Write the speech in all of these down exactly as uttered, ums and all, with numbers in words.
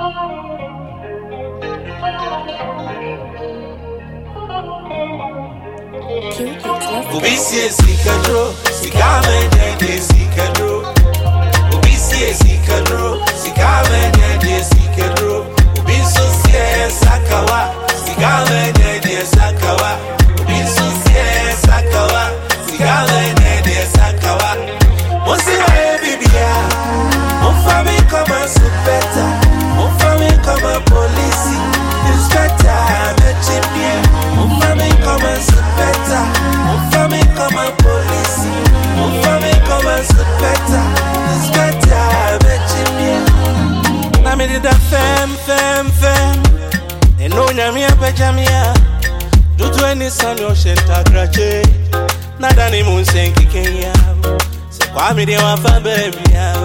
Obisi sikadro, sikame nende sikadro. Obisi sikadro, sikame nende sikadro. Obiso sie sakawa, sikame nende sakawa. Obiso sie sakawa, sikame nende sakawa. Monsi wa bibia, mon famille comme un sous-péta, mon famille comme un policier, inspecteur, métier bien. Mon famille comme un sous-péta, mon famille comme un policier, mon famille comme un sous-péta, inspecteur, métier bien. Na me dida fem, fem, fem, e no nyamia pe jamia, dutu eni sanyo shenta grache, nada ni munsenki kenya. Why me they want for baby?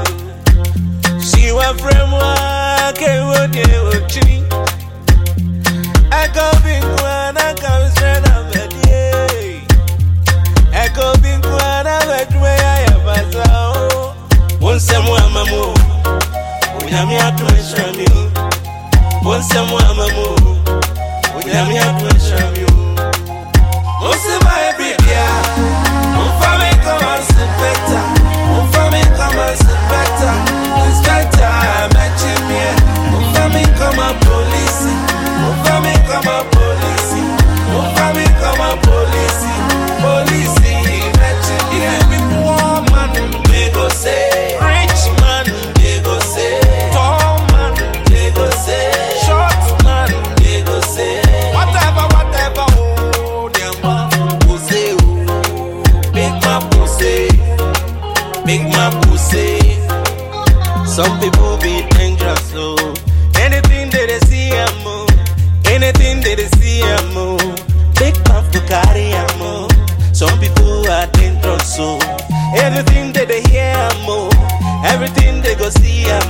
She want from work, I would get tree. I go big one, I come straight up the day. I go big one, I bet where I ever saw. Once someone, mamu, we have me out to show you. Once someone, mamu, we have me out to show you. Once my baby, I'm family come on, better. Come on, better. Inspector, matching me. Mon famille comme un policier. Mon famille comme un policier. Mon famille comme un policier. Policier, matching me. Big woman, they go say. Rich man, they go say. Tall man, they go say. Short man, they go say. Whatever, whatever, oh, them man, pussy, oh. Big man, pussy. Big man pussy. Some people be dangerous, so anything that they see, I'm move. Anything that they see, I'm move. Big man to carry, I'm move. Some people are dangerous, so everything that they hear, I'm move. Everything they go see, I'm